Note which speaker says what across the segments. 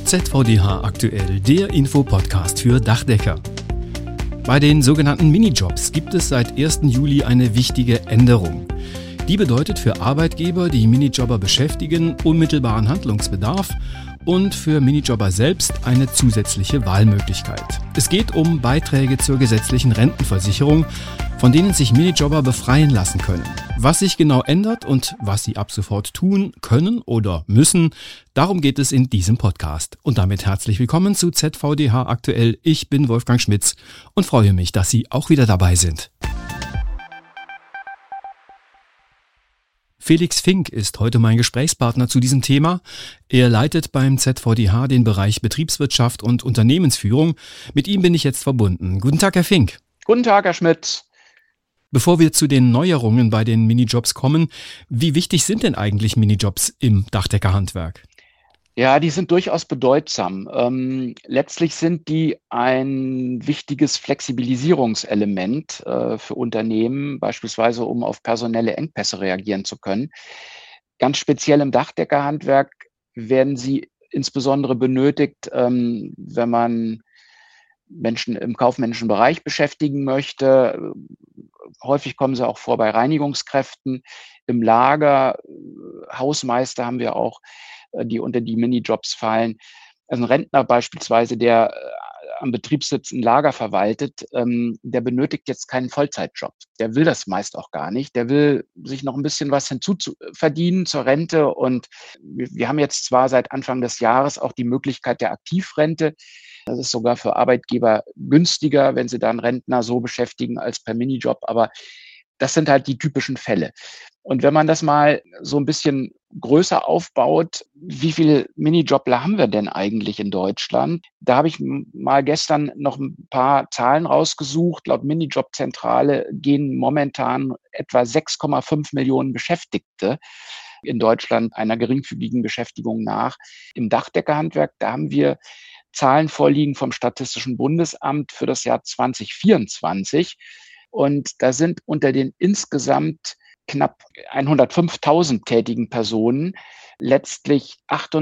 Speaker 1: ZVDH aktuell, der Infopodcast für Dachdecker. Bei den sogenannten Minijobs gibt es seit 1. Juli eine wichtige Änderung. Die bedeutet für Arbeitgeber, die Minijobber beschäftigen, unmittelbaren Handlungsbedarf und für Minijobber selbst eine zusätzliche Wahlmöglichkeit. Es geht um Beiträge zur gesetzlichen Rentenversicherung, von denen sich Minijobber befreien lassen können. Was sich genau ändert und was sie ab sofort tun können oder müssen, darum geht es in diesem Podcast. Und damit herzlich willkommen zu ZVDH aktuell. Ich bin Wolfgang Schmitz und freue mich, dass Sie auch wieder dabei sind. Felix Fink ist heute mein Gesprächspartner zu diesem Thema. Er leitet beim ZVDH den Bereich Betriebswirtschaft und Unternehmensführung. Mit ihm bin ich jetzt verbunden. Guten Tag, Herr Fink.
Speaker 2: Guten Tag, Herr Schmitz.
Speaker 1: Bevor wir zu den Neuerungen bei den Minijobs kommen, wie wichtig sind denn eigentlich Minijobs im Dachdeckerhandwerk?
Speaker 2: Ja, die sind durchaus bedeutsam. Letztlich sind die ein wichtiges Flexibilisierungselement für Unternehmen, beispielsweise um auf personelle Engpässe reagieren zu können. Ganz speziell im Dachdeckerhandwerk werden sie insbesondere benötigt, wenn man Menschen im kaufmännischen Bereich beschäftigen möchte. Häufig kommen sie auch vor bei Reinigungskräften, im Lager, Hausmeister haben wir auch, die unter die Minijobs fallen. Also ein Rentner beispielsweise, der am Betriebssitz ein Lager verwaltet, der benötigt jetzt keinen Vollzeitjob. Der will das meist auch gar nicht. Der will sich noch ein bisschen was hinzuverdienen zur Rente. Und wir haben jetzt zwar seit Anfang des Jahres auch die Möglichkeit der Aktivrente. Das ist sogar für Arbeitgeber günstiger, wenn sie dann Rentner so beschäftigen als per Minijob. Aber das sind halt die typischen Fälle. Und wenn man das mal so ein bisschen größer aufbaut, wie viele Minijobler haben wir denn eigentlich in Deutschland? Da habe ich mal gestern noch ein paar Zahlen rausgesucht. Laut Minijobzentrale gehen momentan etwa 6,5 Millionen Beschäftigte in Deutschland einer geringfügigen Beschäftigung nach. Im Dachdeckerhandwerk, da haben wir Zahlen vorliegen vom Statistischen Bundesamt für das Jahr 2024. Und da sind unter den insgesamt knapp 105.000 tätigen Personen letztlich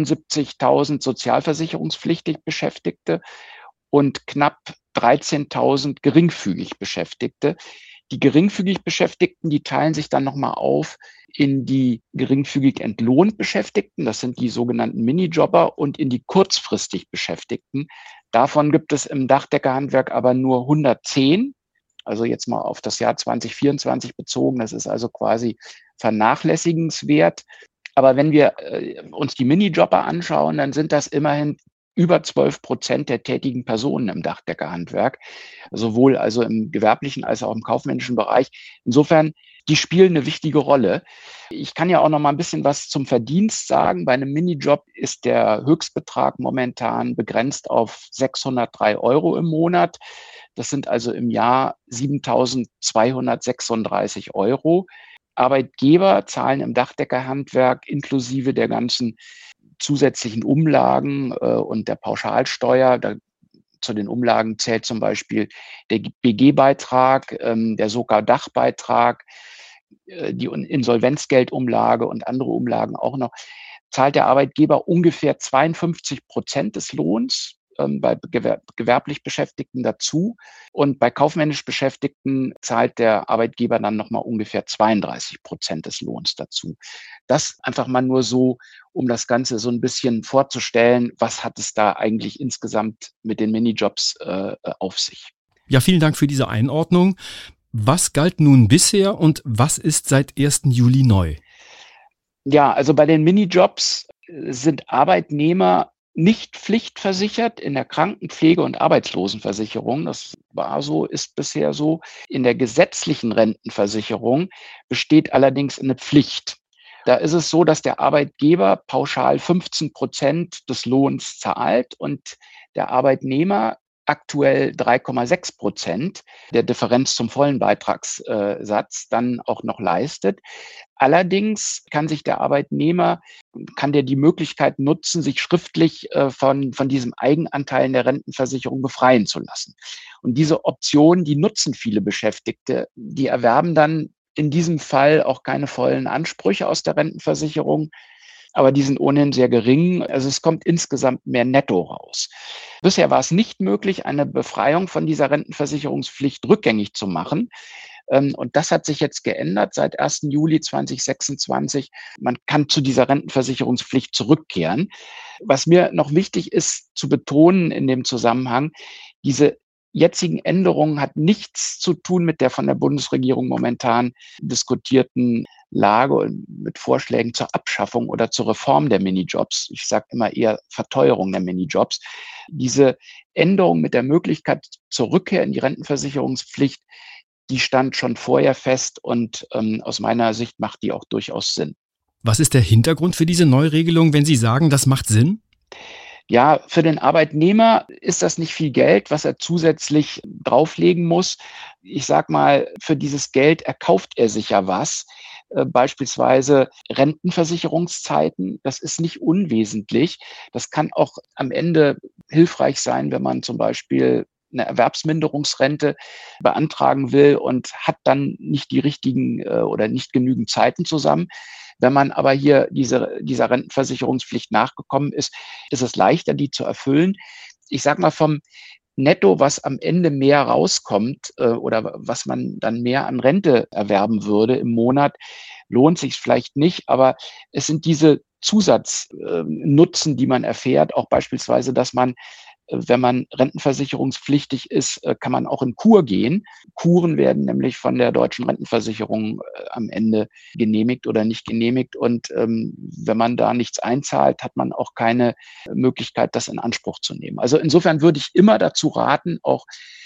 Speaker 2: 78.000 sozialversicherungspflichtig Beschäftigte und knapp 13.000 geringfügig Beschäftigte. Die geringfügig Beschäftigten, die teilen sich dann nochmal auf in die geringfügig entlohnt Beschäftigten, das sind die sogenannten Minijobber, und in die kurzfristig Beschäftigten. Davon gibt es im Dachdeckerhandwerk aber nur 110. Also jetzt mal auf das Jahr 2024 bezogen. Das ist also quasi vernachlässigenswert. Aber wenn wir uns die Minijobber anschauen, dann sind das immerhin über 12% der tätigen Personen im Dachdeckerhandwerk, sowohl also im gewerblichen als auch im kaufmännischen Bereich. Insofern, die spielen eine wichtige Rolle. Ich kann ja auch noch mal ein bisschen was zum Verdienst sagen. Bei einem Minijob ist der Höchstbetrag momentan begrenzt auf 603 € im Monat. Das sind also im Jahr 7.236 €. Arbeitgeber zahlen im Dachdeckerhandwerk inklusive der ganzen zusätzlichen Umlagen und der Pauschalsteuer. Zu den Umlagen zählt zum Beispiel der BG-Beitrag, der SOKA-Dachbeitrag, die Insolvenzgeldumlage und andere Umlagen auch noch. Zahlt der Arbeitgeber ungefähr 52% des Lohns bei gewerblich Beschäftigten dazu. Und bei kaufmännisch Beschäftigten zahlt der Arbeitgeber dann nochmal ungefähr 32% des Lohns dazu. Das einfach mal nur so, um das Ganze so ein bisschen vorzustellen, was hat es da eigentlich insgesamt mit den Minijobs auf sich.
Speaker 1: Ja, vielen Dank für diese Einordnung. Was galt nun bisher und was ist seit 1. Juli neu?
Speaker 2: Ja, also bei den Minijobs sind Arbeitnehmer nicht pflichtversichert in der Krankenpflege- und Arbeitslosenversicherung. Das war so, ist bisher so. In der gesetzlichen Rentenversicherung besteht allerdings eine Pflicht. Da ist es so, dass der Arbeitgeber pauschal 15% des Lohns zahlt und der Arbeitnehmer aktuell 3,6% der Differenz zum vollen Beitragssatz dann auch noch leistet. Allerdings kann sich der Arbeitnehmer, kann der die Möglichkeit nutzen, sich schriftlich von diesem Eigenanteil in der Rentenversicherung befreien zu lassen. Und diese Option, die nutzen viele Beschäftigte. Die erwerben dann in diesem Fall auch keine vollen Ansprüche aus der Rentenversicherung. aber die sind ohnehin sehr gering. Also es kommt insgesamt mehr netto raus. Bisher war es nicht möglich, eine Befreiung von dieser Rentenversicherungspflicht rückgängig zu machen. Und das hat sich jetzt geändert seit 1. Juli 2026. Man kann zu dieser Rentenversicherungspflicht zurückkehren. Was mir noch wichtig ist zu betonen in dem Zusammenhang, diese jetzigen Änderungen hat nichts zu tun mit der von der Bundesregierung momentan diskutierten Lage und mit Vorschlägen zur Abschaffung oder zur Reform der Minijobs. Ich sage immer eher Verteuerung der Minijobs. Diese Änderung mit der Möglichkeit zur Rückkehr in die Rentenversicherungspflicht, die stand schon vorher fest und aus meiner Sicht macht die auch durchaus Sinn.
Speaker 1: Was ist der Hintergrund für diese Neuregelung, wenn Sie sagen, das macht Sinn?
Speaker 2: Ja, für den Arbeitnehmer ist das nicht viel Geld, was er zusätzlich drauflegen muss. Ich sag mal, für dieses Geld erkauft er sich ja was. Beispielsweise Rentenversicherungszeiten. Das ist nicht unwesentlich. Das kann auch am Ende hilfreich sein, wenn man zum Beispiel eine Erwerbsminderungsrente beantragen will und hat dann nicht die richtigen oder nicht genügend Zeiten zusammen. Wenn man aber hier dieser Rentenversicherungspflicht nachgekommen ist, ist es leichter, die zu erfüllen. Ich sage mal, vom Netto, was am Ende mehr rauskommt oder was man dann mehr an Rente erwerben würde im Monat, lohnt sich vielleicht nicht. Aber es sind diese Zusatznutzen, die man erfährt, auch beispielsweise, dass man, wenn man rentenversicherungspflichtig ist, kann man auch in Kur gehen. Kuren werden nämlich von der deutschen Rentenversicherung am Ende genehmigt oder nicht genehmigt. Und wenn man da nichts einzahlt, hat man auch keine Möglichkeit, das in Anspruch zu nehmen. Also insofern würde ich immer dazu raten, auch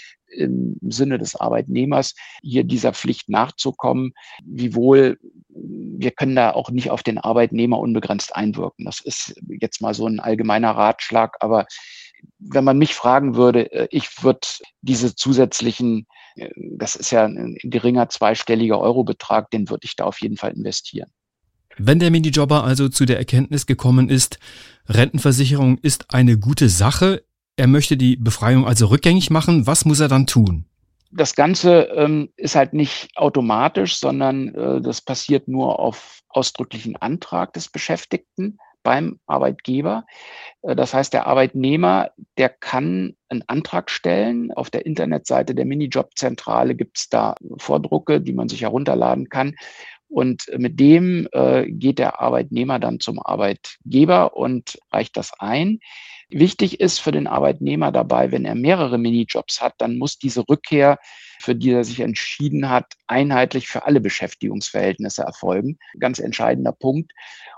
Speaker 2: im Sinne des Arbeitnehmers hier dieser Pflicht nachzukommen. Wiewohl wir können da auch nicht auf den Arbeitnehmer unbegrenzt einwirken. Das ist jetzt mal so ein allgemeiner Ratschlag, aber wenn man mich fragen würde, ich würde diese zusätzlichen, das ist ja ein geringer zweistelliger Eurobetrag, den würde ich da auf jeden Fall investieren.
Speaker 1: Wenn der Minijobber also zu der Erkenntnis gekommen ist, Rentenversicherung ist eine gute Sache, er möchte die Befreiung also rückgängig machen, was muss er dann tun?
Speaker 2: Das Ganze ist halt nicht automatisch, sondern das passiert nur auf ausdrücklichen Antrag des Beschäftigten beim Arbeitgeber. Das heißt, der Arbeitnehmer, der kann einen Antrag stellen. Auf der Internetseite der Minijobzentrale gibt es da Vordrucke, die man sich herunterladen kann. Und mit dem geht der Arbeitnehmer dann zum Arbeitgeber und reicht das ein. Wichtig ist für den Arbeitnehmer dabei, wenn er mehrere Minijobs hat, dann muss diese Rückkehr, für die er sich entschieden hat, einheitlich für alle Beschäftigungsverhältnisse erfolgen. Ganz entscheidender Punkt.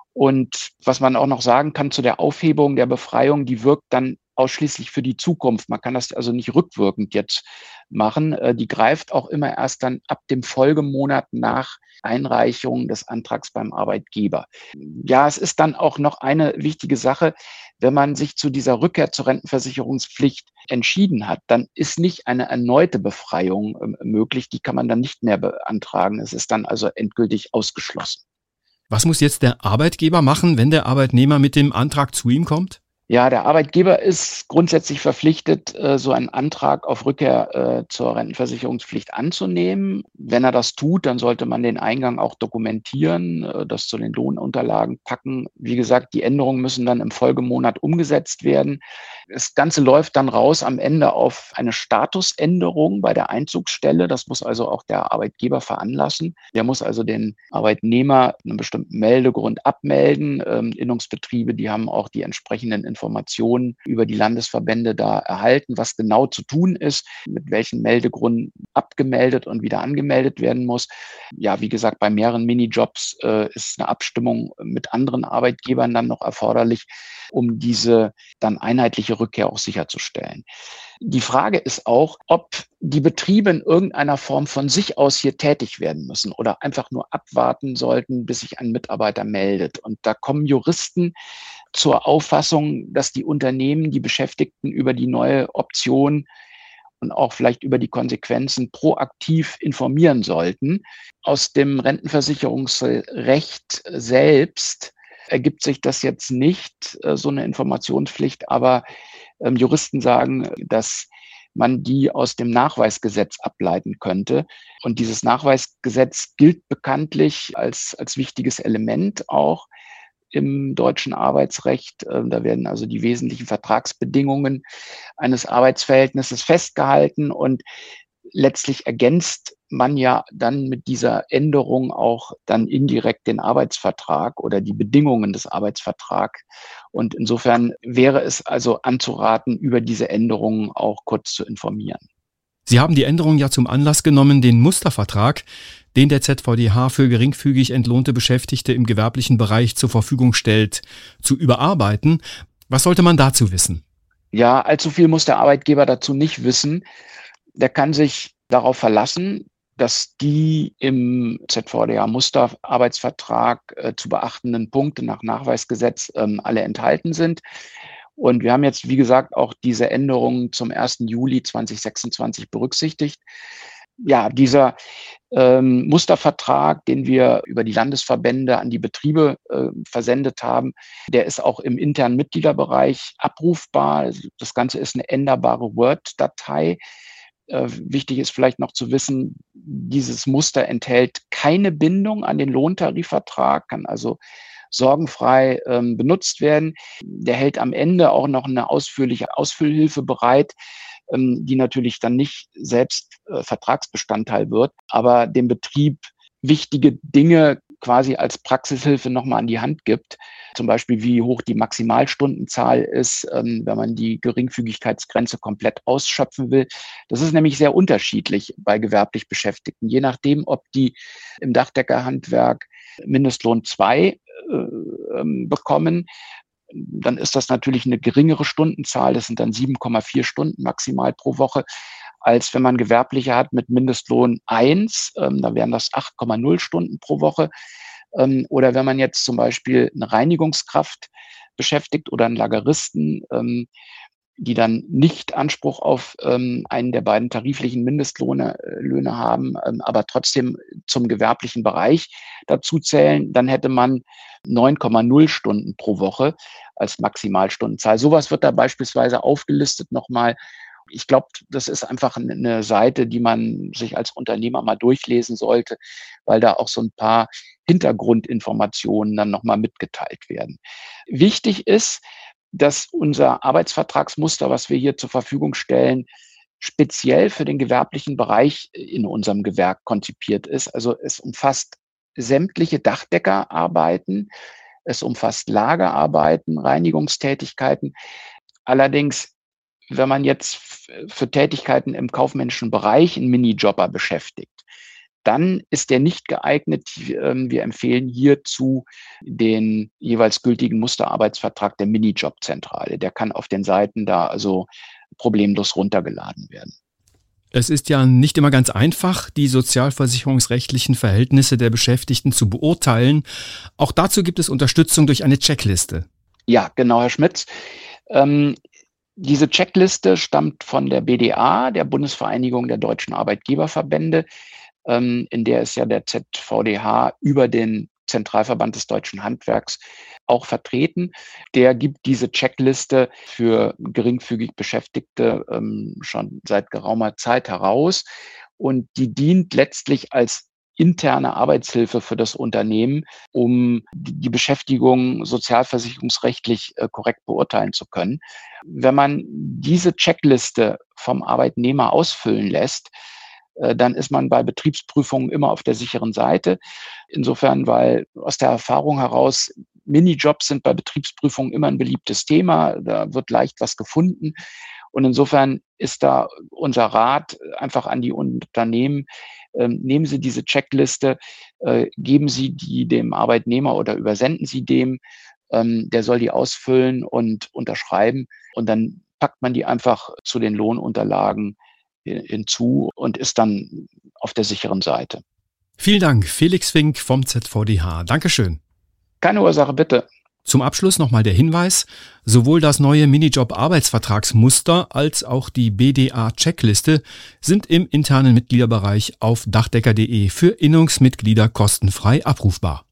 Speaker 2: Und was man auch noch sagen kann zu der Aufhebung der Befreiung, die wirkt dann ausschließlich für die Zukunft. Man kann das also nicht rückwirkend jetzt machen. Die greift auch immer erst dann ab dem Folgemonat nach Einreichung des Antrags beim Arbeitgeber. Ja, es ist dann auch noch eine wichtige Sache. Wenn man sich zu dieser Rückkehr zur Rentenversicherungspflicht entschieden hat, dann ist nicht eine erneute Befreiung möglich. Die kann man dann nicht mehr beantragen. Es ist dann also endgültig ausgeschlossen.
Speaker 1: Was muss jetzt der Arbeitgeber machen, wenn der Arbeitnehmer mit dem Antrag zu ihm kommt?
Speaker 2: Ja, der Arbeitgeber ist grundsätzlich verpflichtet, so einen Antrag auf Rückkehr zur Rentenversicherungspflicht anzunehmen. Wenn er das tut, dann sollte man den Eingang auch dokumentieren, das zu den Lohnunterlagen packen. Wie gesagt, die Änderungen müssen dann im Folgemonat umgesetzt werden. Das Ganze läuft dann raus am Ende auf eine Statusänderung bei der Einzugsstelle. Das muss also auch der Arbeitgeber veranlassen. Der muss also den Arbeitnehmer einen bestimmten Meldegrund abmelden. Innungsbetriebe, die haben auch die entsprechenden Informationen über die Landesverbände da erhalten, was genau zu tun ist, mit welchen Meldegründen abgemeldet und wieder angemeldet werden muss. Ja, wie gesagt, bei mehreren Minijobs ist eine Abstimmung mit anderen Arbeitgebern dann noch erforderlich, um diese dann einheitliche Rückkehr auch sicherzustellen. Die Frage ist auch, ob die Betriebe in irgendeiner Form von sich aus hier tätig werden müssen oder einfach nur abwarten sollten, bis sich ein Mitarbeiter meldet. Und da kommen Juristen zur Auffassung, dass die Unternehmen die Beschäftigten über die neue Option und auch vielleicht über die Konsequenzen proaktiv informieren sollten. Aus dem Rentenversicherungsrecht selbst ergibt sich das jetzt nicht, so eine Informationspflicht, aber Juristen sagen, dass man die aus dem Nachweisgesetz ableiten könnte. Und dieses Nachweisgesetz gilt bekanntlich als wichtiges Element auch im deutschen Arbeitsrecht. Da werden also die wesentlichen Vertragsbedingungen eines Arbeitsverhältnisses festgehalten und letztlich ergänzt man ja dann mit dieser Änderung auch dann indirekt den Arbeitsvertrag oder die Bedingungen des Arbeitsvertrags. Und insofern wäre es also anzuraten, über diese Änderungen auch kurz zu informieren.
Speaker 1: Sie haben die Änderung ja zum Anlass genommen, den Mustervertrag, den der ZVDH für geringfügig entlohnte Beschäftigte im gewerblichen Bereich zur Verfügung stellt, zu überarbeiten. Was sollte man dazu wissen?
Speaker 2: Ja, allzu viel muss der Arbeitgeber dazu nicht wissen. Der kann sich darauf verlassen, dass die im ZVDH-Musterarbeitsvertrag zu beachtenden Punkte nach Nachweisgesetz alle enthalten sind. Und wir haben jetzt, wie gesagt, auch diese Änderungen zum 1. Juli 2026 berücksichtigt. Ja, dieser Mustervertrag, den wir über die Landesverbände an die Betriebe versendet haben, der ist auch im internen Mitgliederbereich abrufbar. Das Ganze ist eine änderbare Word-Datei. Wichtig ist vielleicht noch zu wissen, dieses Muster enthält keine Bindung an den Lohntarifvertrag, kann also sorgenfrei benutzt werden. Der hält am Ende auch noch eine ausführliche Ausfüllhilfe bereit, die natürlich dann nicht selbst Vertragsbestandteil wird, aber dem Betrieb wichtige Dinge quasi als Praxishilfe nochmal an die Hand gibt. Zum Beispiel, wie hoch die Maximalstundenzahl ist, wenn man die Geringfügigkeitsgrenze komplett ausschöpfen will. Das ist nämlich sehr unterschiedlich bei gewerblich Beschäftigten. Je nachdem, ob die im Dachdeckerhandwerk Mindestlohn 2 bekommen, dann ist das natürlich eine geringere Stundenzahl. Das sind dann 7,4 Stunden maximal pro Woche, als wenn man Gewerbliche hat mit Mindestlohn 1. Da wären das 8,0 Stunden pro Woche. Oder wenn man jetzt zum Beispiel eine Reinigungskraft beschäftigt oder einen Lageristen, die dann nicht Anspruch auf einen der beiden tariflichen Mindestlöhne haben, aber trotzdem zum gewerblichen Bereich dazu zählen, dann hätte man 9,0 Stunden pro Woche als Maximalstundenzahl. Sowas wird da beispielsweise aufgelistet nochmal. Ich glaube, das ist einfach eine Seite, die man sich als Unternehmer mal durchlesen sollte, weil da auch so ein paar Hintergrundinformationen dann nochmal mitgeteilt werden. Wichtig ist, dass unser Arbeitsvertragsmuster, was wir hier zur Verfügung stellen, speziell für den gewerblichen Bereich in unserem Gewerk konzipiert ist. Also es umfasst sämtliche Dachdeckerarbeiten, es umfasst Lagerarbeiten, Reinigungstätigkeiten. Allerdings, wenn man jetzt für Tätigkeiten im kaufmännischen Bereich einen Minijobber beschäftigt, dann ist der nicht geeignet. Wir empfehlen hierzu den jeweils gültigen Musterarbeitsvertrag der Minijobzentrale. Der kann auf den Seiten da also problemlos runtergeladen werden.
Speaker 1: Es ist ja nicht immer ganz einfach, die sozialversicherungsrechtlichen Verhältnisse der Beschäftigten zu beurteilen. Auch dazu gibt es Unterstützung durch eine Checkliste.
Speaker 2: Ja, genau, Herr Schmitz. Diese Checkliste stammt von der BDA, der Bundesvereinigung der deutschen Arbeitgeberverbände, in der ist ja der ZVDH über den Zentralverband des deutschen Handwerks auch vertreten. Der gibt diese Checkliste für geringfügig Beschäftigte schon seit geraumer Zeit heraus. Und die dient letztlich als interne Arbeitshilfe für das Unternehmen, um die Beschäftigung sozialversicherungsrechtlich korrekt beurteilen zu können. Wenn man diese Checkliste vom Arbeitnehmer ausfüllen lässt, dann ist man bei Betriebsprüfungen immer auf der sicheren Seite. Insofern, weil aus der Erfahrung heraus, Minijobs sind bei Betriebsprüfungen immer ein beliebtes Thema. Da wird leicht was gefunden. Und insofern ist da unser Rat einfach an die Unternehmen, nehmen Sie diese Checkliste, geben Sie die dem Arbeitnehmer oder übersenden Sie dem, der soll die ausfüllen und unterschreiben. Und dann packt man die einfach zu den Lohnunterlagen hinzu und ist dann auf der sicheren Seite.
Speaker 1: Vielen Dank, Felix Fink vom ZVDH. Dankeschön.
Speaker 2: Keine Ursache, bitte.
Speaker 1: Zum Abschluss nochmal der Hinweis, sowohl das neue Minijob-Arbeitsvertragsmuster als auch die BDA-Checkliste sind im internen Mitgliederbereich auf dachdecker.de für Innungsmitglieder kostenfrei abrufbar.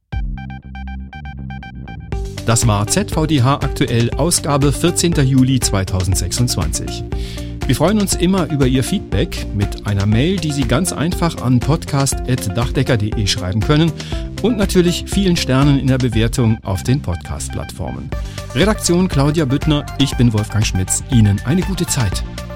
Speaker 1: Das war ZVDH aktuell, Ausgabe 14. Juli 2026. Wir freuen uns immer über Ihr Feedback mit einer Mail, die Sie ganz einfach an podcast@dachdecker.de schreiben können und natürlich vielen Sternen in der Bewertung auf den Podcast-Plattformen. Redaktion Claudia Büttner, ich bin Wolfgang Schmitz. Ihnen eine gute Zeit.